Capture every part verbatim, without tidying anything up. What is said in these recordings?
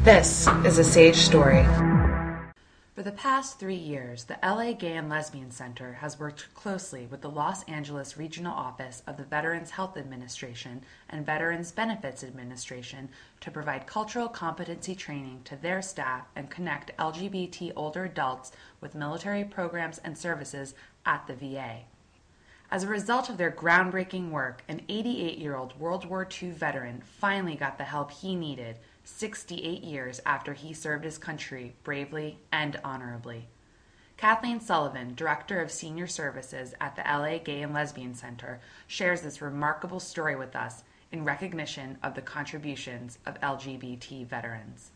This is a Sage Story. For the past three years, the L A Gay and Lesbian Center has worked closely with the Los Angeles Regional Office of the Veterans Health Administration and Veterans Benefits Administration to provide cultural competency training to their staff and connect L G B T older adults with military programs and services at the V A. As a result of their groundbreaking work, an eighty-eight-year-old World War Two veteran finally got the help he needed sixty-eight years after he served his country bravely and honorably. Kathleen Sullivan, Director of Senior Services at the L A Gay and Lesbian Center, shares this remarkable story with us in recognition of the contributions of L G B T veterans.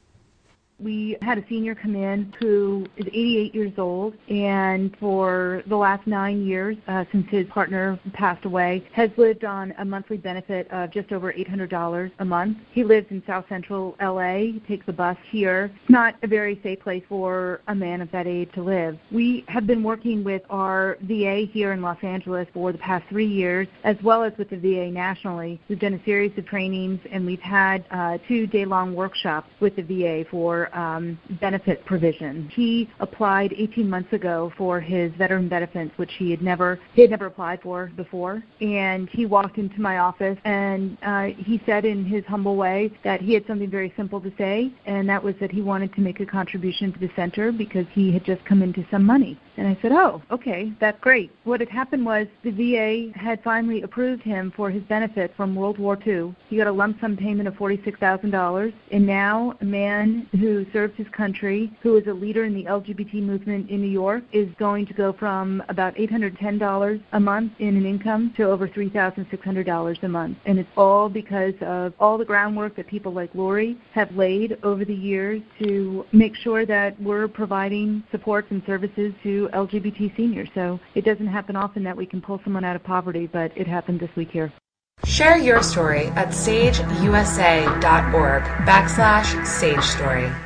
We had a senior come in who is eighty-eight years old, and for the last nine years, uh, since his partner passed away, has lived on a monthly benefit of just over eight hundred dollars a month. He lives in South Central L A, he takes the bus here. It's not a very safe place for a man of that age to live. We have been working with our V A here in Los Angeles for the past three years, as well as with the V A nationally. We've done a series of trainings, and we've had uh, two day-long workshops with the V A for Um, benefit provision. He applied eighteen months ago for his veteran benefits, which he had never he had never applied for before. And he walked into my office, and uh, he said in his humble way that he had something very simple to say, and that was that he wanted to make a contribution to the center because he had just come into some money. And I said, oh, okay, that's great. What had happened was the V A had finally approved him for his benefit from World War Two. He got a lump sum payment of forty-six thousand dollars, and now a man who served his country, who is a leader in the L G B T movement in New York, is going to go from about eight hundred ten dollars a month in an income to over three thousand six hundred dollars a month. And it's all because of all the groundwork that people like Lori have laid over the years to make sure that we're providing supports and services to L G B T seniors. So it doesn't happen often that we can pull someone out of poverty, but it happened this week here. Share your story at sageusa.org backslash sage story.